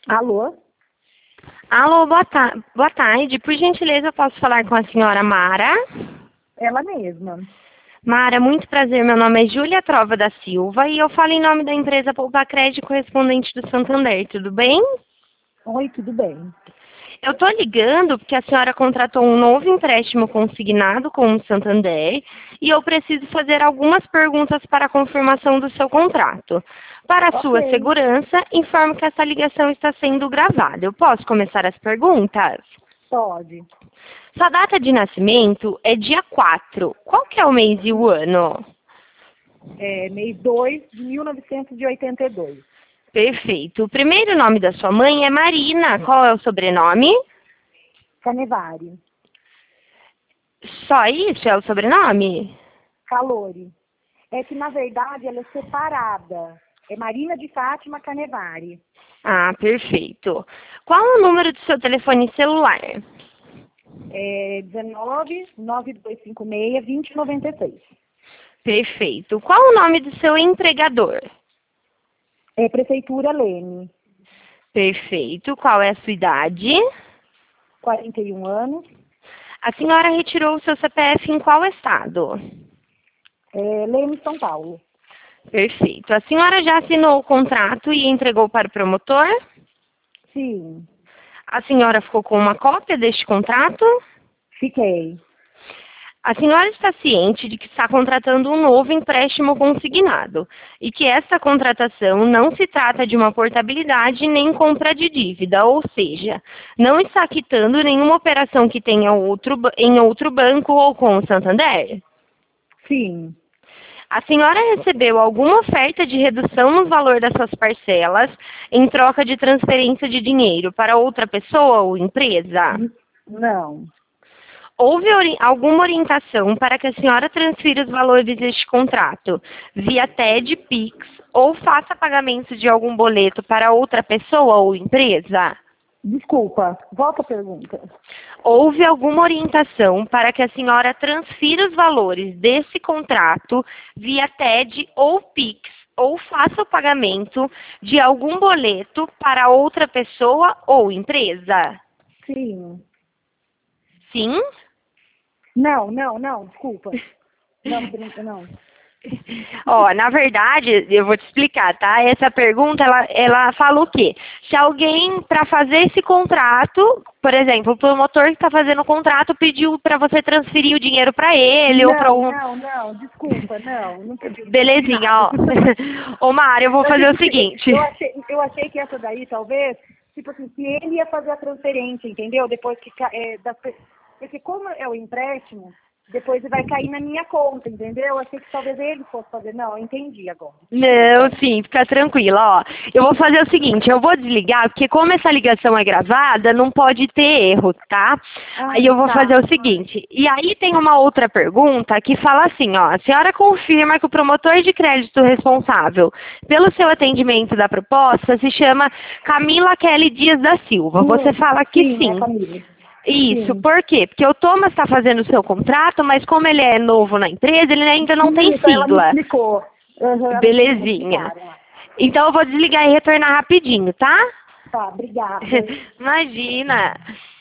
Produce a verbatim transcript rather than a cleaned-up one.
Alô? Alô, boa, ta boa tarde. Por gentileza, eu posso falar com a senhora Mara? Ela mesma. Mara, muito prazer. Meu nome é Júlia Trova da Silva e eu falo em nome da empresa Poupa Crédito correspondente do Santander. Tudo bem? Oi, tudo bem? Eu estou ligando porque a senhora contratou um novo empréstimo consignado com o Santander e eu preciso fazer algumas perguntas para a confirmação do seu contrato. Para a sua Ok, segurança, informo que essa ligação está sendo gravada. Eu posso começar as perguntas? pode. Sua data de nascimento é dia quatro. Qual que é o mês e o ano? É mês dois de mil novecentos e oitenta e dois. Perfeito. O primeiro nome da sua mãe é Marina. Qual é o sobrenome? Canevari. Só isso é o sobrenome? Calori. É que, na verdade, ela é separada. É Marina de Fátima Canevari. Ah, perfeito. Qual é o número do seu telefone celular? É dezenove, nove dois cinco seis, vinte noventa e seis. Perfeito. Qual é o nome do seu empregador? É Prefeitura Leme. Perfeito. Qual é a sua idade? quarenta e um anos. A senhora retirou o seu C P F em qual estado? É Leme, São Paulo. Perfeito. A senhora já assinou o contrato e entregou para o promotor? Sim, A senhora ficou com uma cópia deste contrato? fiquei. A senhora está ciente de que está contratando um novo empréstimo consignado e que esta contratação não se trata de uma portabilidade nem compra de dívida, ou seja, não está quitando nenhuma operação que tenha outro, ba- em outro banco ou com o Santander. Sim. A senhora recebeu alguma oferta de redução no valor das suas parcelas em troca de transferência de dinheiro para outra pessoa ou empresa? N- Não. Houve ori- alguma orientação para que a senhora transfira os valores deste contrato via T E D, Pix ou faça pagamento de algum boleto para outra pessoa ou empresa? Desculpa, volta a pergunta. Houve alguma orientação para que a senhora transfira os valores desse contrato via T E D ou Pix ou faça o pagamento de algum boleto para outra pessoa ou empresa? Sim. Sim? Não, não, não, desculpa. Não, brinca, não. Ó, na verdade, eu vou te explicar, tá? Essa pergunta, ela, ela fala o quê? Se alguém, para fazer esse contrato, por exemplo, o promotor que está fazendo o contrato pediu para você transferir o dinheiro para ele ou para Não, um... não, não, desculpa, não, não pedi, não pedi Belezinha, nada. ó. Ô, Mário, eu vou Eu achei, fazer o que, seguinte. eu, achei, eu achei que essa daí, talvez, tipo assim, se ele ia fazer a transferência, entendeu? Depois que, ca- é, das, pe- porque como é o empréstimo, depois vai cair na minha conta, entendeu? Eu achei que talvez ele fosse fazer. Não, eu entendi agora. Não, sim, fica tranquila, ó. Eu vou fazer o seguinte, eu vou desligar, porque como essa ligação é gravada, não pode ter erro, tá? Ah, Aí eu vou tá. fazer o seguinte, e aí tem uma outra pergunta que fala assim, ó, a senhora confirma que o promotor de crédito responsável pelo seu atendimento da proposta se chama Camila Kelly Dias da Silva. Você Sim, fala que sim, é sim. família. Isso, Sim. por quê? Porque o Thomas está fazendo o seu contrato, mas como ele é novo na empresa, ele ainda não tem Isso, ela me sigla. explicou. Uhum, elas me Belezinha. explicaram. Então eu vou desligar e retornar rapidinho, tá? Tá, obrigada. Imagina.